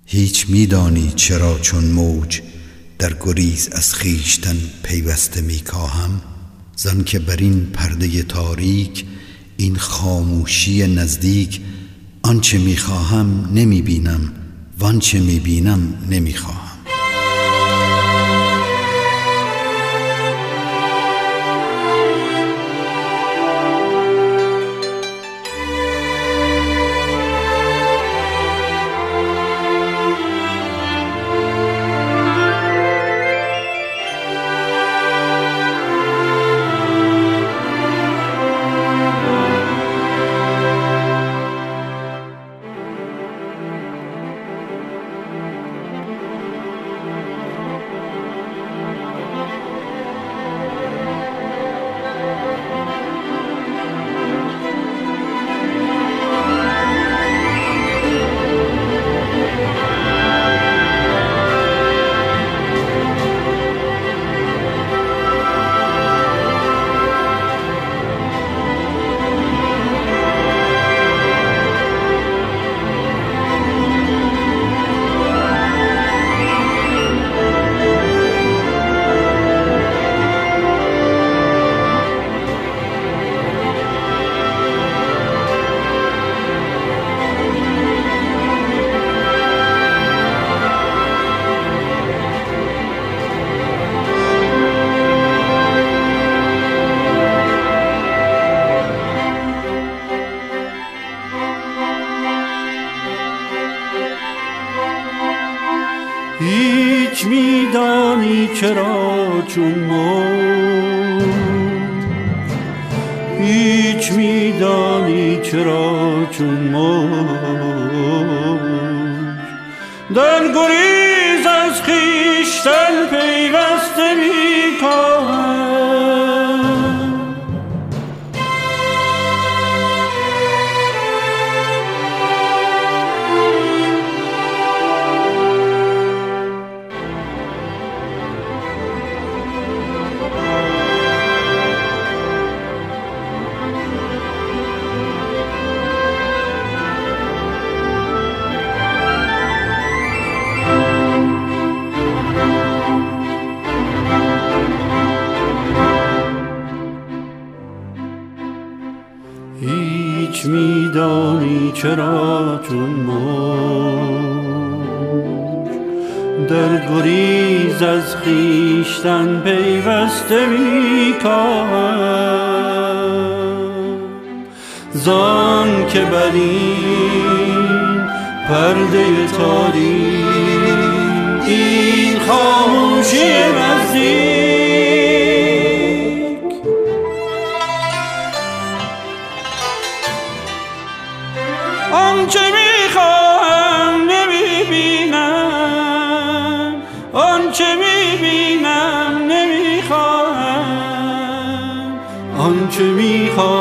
هیچ میدانی چرا چون موج در گریز از خویشتن پیوسته میکاهم؟ زان که بر این پرده تاریک، این خاموشی نزدیک، آنچه میخواهم نمیبینم وانچه میبینم نمیخواهم. هیچ میدانی چرا چون موج، هیچ میدانی چرا چون موج در گریز از خویشتن پیوسته میکاهم. هیچ میدانی چرا چون موج در گریز از خویشتن پیوسته میکاهم. زان که بر این پرده تاریک، این خاموشی نزدیک، آنچه میخواهم نمیبینم، آنچه میبینم نمیخواهم، آنچه میخواهم